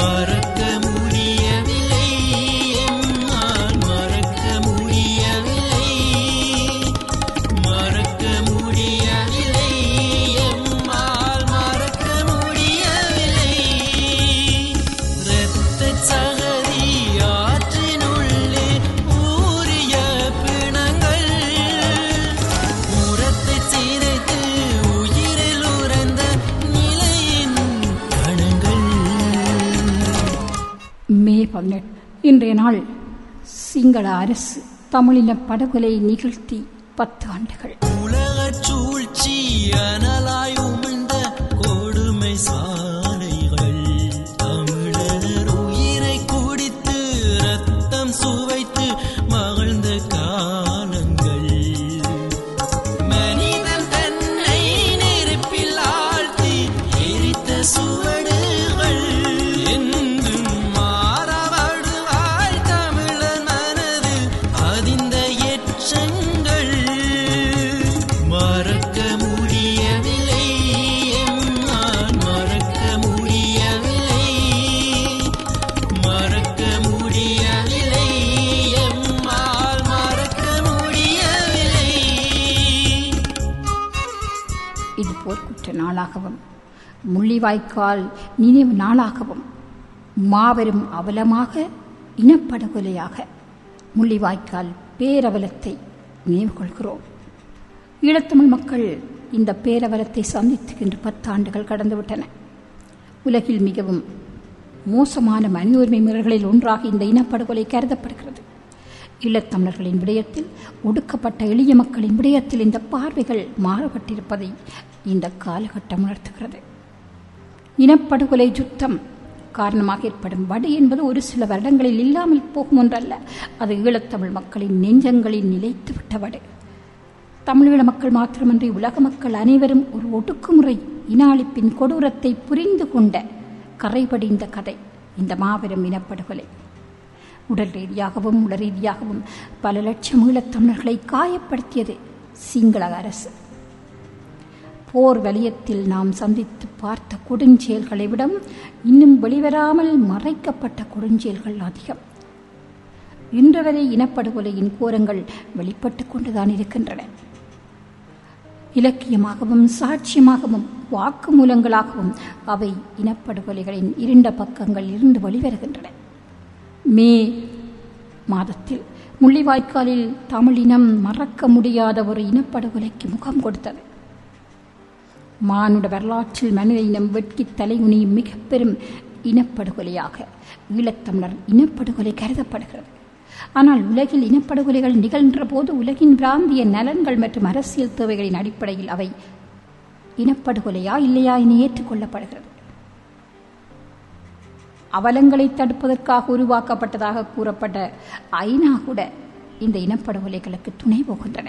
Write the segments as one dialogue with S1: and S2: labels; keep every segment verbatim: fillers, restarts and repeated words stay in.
S1: மறக்க முடியவில்லை எம்மால் மறக்க முடியவில்லை மறக்க முடியவில்லை எம்மால் மறக்க முடியவில்லை இரத்த சகதி ஆற்றினுள்ளே ஊறிய பிணங்கள் உரத்தை சீரைத்து உயிரில் உறைந்த நிலையின் கணங்கள்.
S2: மே பதினெட்டு இன்றைய நாள் சிங்கள அரசு தமிழின படுகொலை நிகழ்த்தி பத்து ஆண்டுகள்.
S1: உலகச் சூழ்ச்சி அனலாய் உமிழ்ந்த கொடுமை சாலைகள் தமிழர் உயிரை குடித்து ரத்தம் சுவைத்து மகிழ்ந்த காலங்கள். மனிதன் தன்னை நெருப்பில் ஆழ்த்தி எரித்த சுவடுகள் என்றும் மாறவடுவாய் தமிழர் மனது அதிர்ந்த எச்சங்கள். மறக்க முடியவில்லை எம்மால் மறக்க முடியவில்லை மறக்க முடியவில்லை எம்மால் மறக்க முடியவில்லை.
S2: இது போர்க்குற்ற நாளாகவும் முள்ளிவாய்க்கால் நினைவு நாளாகவும் மாபெரும் அவலமாக இனப்படுகொலையாக முள்ளிவாய்க்கால் பேரவலத்தை நினைவு கொள்கிறோம். ஈழத்தமிழ் மக்கள் இந்த பேரவலத்தை சந்தித்து இன்று பத்தாண்டுகள் கடந்துவிட்டன. உலகில் மிகவும் மோசமான மனித உரிமை மீறல்களில் ஒன்றாக இந்த இனப்படுகொலை கருதப்படுகிறது. ஈழத்தமிழர்களின் விடயத்தில் ஒடுக்கப்பட்ட எளிய மக்களின் விடயத்தில் இந்த பார்வைகள் மாறுபட்டிருப்பதை இந்த காலகட்டம் உணர்த்துகிறது. இனப்படுகொலை யுத்தம் காரணமாக ஏற்படும் வடு என்பது ஒரு சில வருடங்களில் இல்லாமல் போகும் ஒன்றல்ல. அது ஈழத்தமிழ் மக்களின் நெஞ்சங்களில் நிலைத்துவிட்ட வடு. தமிழீழ மக்கள் மாத்திரமன்றி உலக மக்கள் அனைவரும் ஒரு ஒடுக்குமுறை இன அழிப்பின் கொடூரத்தை புரிந்து கொண்ட கரைபடிந்த கதை இந்த மாபெரும் இனப்படுகொலை. உடல் ரீதியாகவும் உள ரீதியாகவும் பல லட்சம் ஈழத்தமிழர்களை காயப்படுத்தியது சிங்கள அரசு. போர் வலயத்தில் நாம் சந்தித்து பார்த்த கொடுஞ்செயல்களை விட இன்னும் வெளிவராமல் மறைக்கப்பட்ட கொடுஞ்செயல்கள் அதிகம். இன்று வரை இனப்படுகொலையின் கோரங்கள் வெளிப்பட்டுக் கொண்டுதான் இருக்கின்றன. இலக்கியமாகவும் சாட்சியமாகவும் வாக்குமூலங்களாகவும் அவை இனப்படுகொலைகளின் இருண்ட பக்கங்கள் இருந்து வெளிவருகின்றன. மே மாதத்தில் முள்ளிவாய்க்காலில் தமிழினம் மறக்க முடியாத ஒரு இனப்படுகொலைக்கு முகம் கொடுத்தது. மானுட வரலாற்றில் மனித இனம் வெட்கி தலைகுனியும் மிக பெரும் இனப்படுகொலையாக ஈழத்தமிழர் இனப்படுகொலை கருதப்படுகிறது. ஆனால் உலகில் இனப்படுகொலைகள் நிகழ்கின்ற போது உலகின் பிராந்திய நலன்கள் மற்றும் அரசியல் தேவைகளின் அடிப்படையில் அவை இனப்படுகொலையா இல்லையா என ஏற்றுக்கொள்ளப்படுகிறது. அவலங்களை தடுப்பதற்காக உருவாக்கப்பட்டதாக கூறப்பட்ட ஐநா கூட இந்த இனப்படுகொலைகளுக்கு துணை போகின்றன.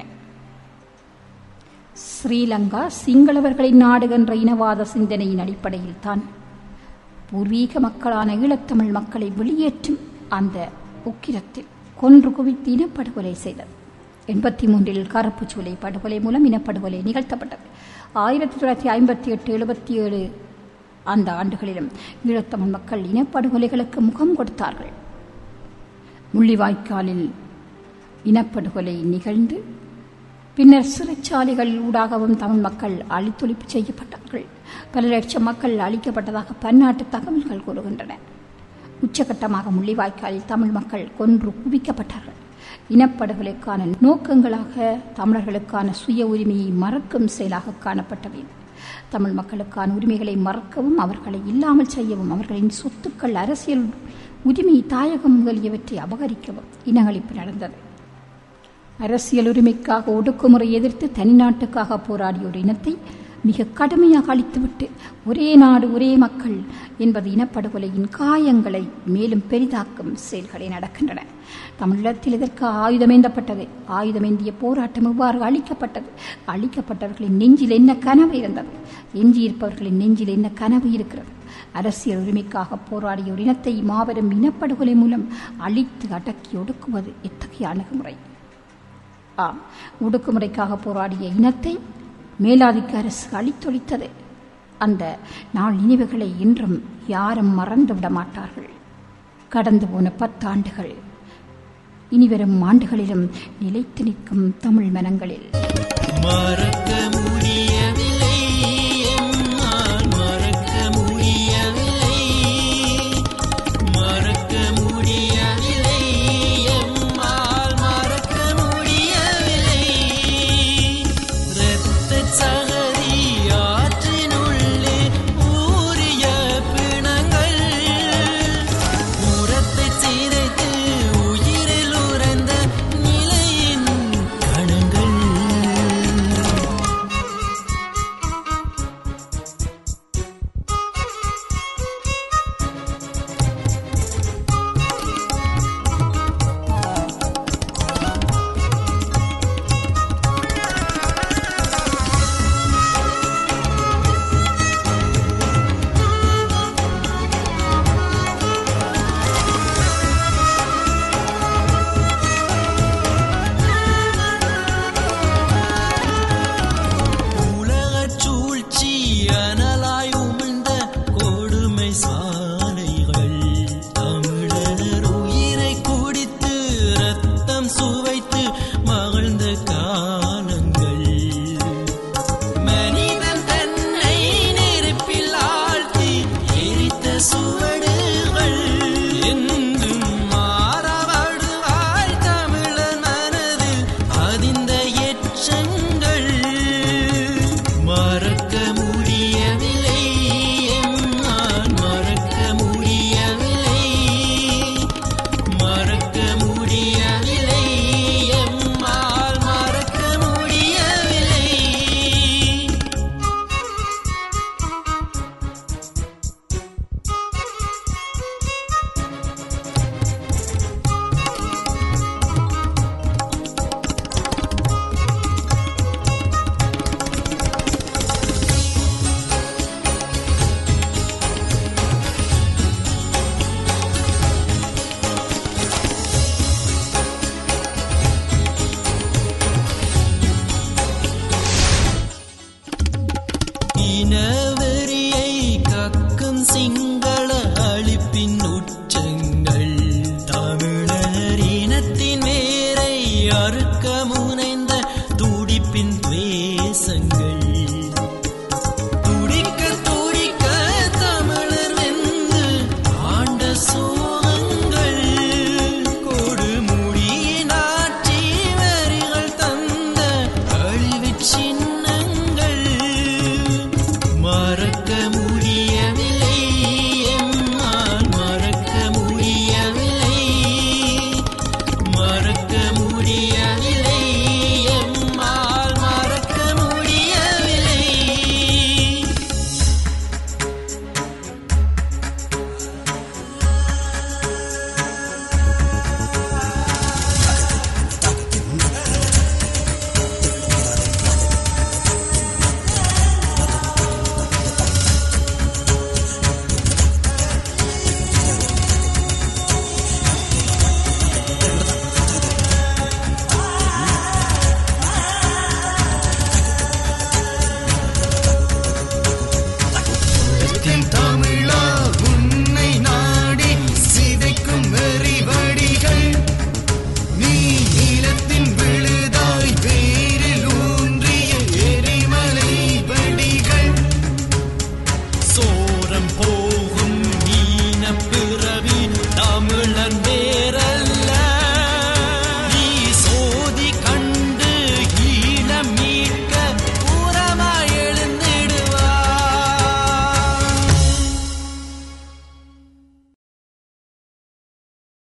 S2: ஸ்ரீலங்கா சிங்களவர்களின் நாடு என்ற இனவாத சிந்தனையின் அடிப்படையில் தான் பூர்வீக மக்களான ஈழத்தமிழ் மக்களை வெளியேற்றும் அந்த உக்கிரத்தில் கொன்று குவித்து இனப்படுகொலை செய்தது. எண்பத்தி மூன்றில் கருப்புச்சூளை படுகொலை மூலம் இனப்படுகொலை நிகழ்த்தப்பட்டது. ஆயிரத்தி தொள்ளாயிரத்தி ஐம்பத்தி எட்டு எழுபத்தி ஏழு அந்த ஆண்டுகளிலும் ஈழத்தமிழ் மக்கள் இனப்படுகொலைகளுக்கு முகம் கொடுத்தார்கள். முள்ளிவாய்க்காலில் இனப்படுகொலை நிகழ்ந்து பின்னர் சிறைச்சாலைகள் ஊடாகவும் தமிழ் மக்கள் அழித்தொழிப்பு செய்யப்பட்டார்கள். பல லட்சம் மக்கள் அழிக்கப்பட்டதாக பன்னாட்டு தகவல்கள் கூறுகின்றன. உச்சகட்டமாக முள்ளிவாய்க்காலில் தமிழ் மக்கள் கொன்று குவிக்கப்பட்டார்கள். இனப்படுகொலைக்கான நோக்கங்களாக தமிழர்களுக்கான சுய உரிமையை மறக்கும் செயலாக காணப்பட்டவை. தமிழ் மக்களுக்கான உரிமைகளை மறக்கவும் அவர்களை இல்லாமல் செய்யவும் அவர்களின் சொத்துக்கள் அரசியல் உரிமை தாயகம் முதலியவற்றை அபகரிக்கவும் இனஅழிப்பு நடந்தது. அரசியல் உரிமைக்காக ஒடுக்குமுறை எதிர்த்து தனிநாட்டுக்காக போராடிய ஒரு இனத்தை மிக கடுமையாக அழித்துவிட்டு ஒரே நாடு ஒரே மக்கள் என்பது இனப்படுகொலையின் காயங்களை மேலும் பெரிதாக்கும் செயல்களை நடக்கின்றன. தமிழீழத்தில் இதற்கு ஆயுதமேந்தப்பட்டது. ஆயுதமேந்திய போராட்டம் எவ்வாறு அழிக்கப்பட்டது? அழிக்கப்பட்டவர்களின் நெஞ்சில் என்ன கனவு இருந்தது? எஞ்சியிருப்பவர்களின் நெஞ்சில் என்ன கனவு இருக்கிறது? அரசியல் உரிமைக்காக போராடிய ஒரு இனத்தை மாபெரும் இனப்படுகொலை மூலம் அழித்து அடக்கி ஒடுக்குவது எத்தகைய அணுகுமுறை? ஆம், ஒடுக்குமுறைக்காக போராடிய இனத்தை மேலாதிக்க அரசு அழித்தொழித்தது. அந்த நாள் நினைவுகளை இன்றும் யாரும் மறந்து விட மாட்டார்கள். கடந்து போன பத்தாண்டுகள் இனிவரும் ஆண்டுகளிலும் நிலைத்து நிற்கும் தமிழ் மனங்களில்.
S1: மறக்க முடியவில்லை எம்மால் மறக்க முடியவில்லை, மறக்க முடியவில்லை எம்மால் மறக்க முடியவில்லை. இரத்தச் சகதி ஆற்றினுள்ளே ஊறிய பிணங்கள், உரத்தைச் சிதைத்து உயிரில் உறைந்த நிலையின் கணங்கள். உலகச் சூழ்ச்சி அனலாய் உமிழ்ந்த கொடுமை சாலைகள், தமிழர் உயிரை குடித்து ரத்தம் சுவைத்து மகிழ்ந்த காலங்கள். மனிதன் தன்னை நெருப்பில் ஆழ்த்தி எரித்த சுவடுகள், என்றும் மாறவடுவாய் தமிழர் மனதில் பதிந்த எச்சங்கள். மறக்க முடியவில்லை எம்மால் மறக்க முடியவில்லை, மறக்க முடியவில்லை எம்மால் மறக்க முடியவில்லை. இனவெறியை கக்கும் சிங்க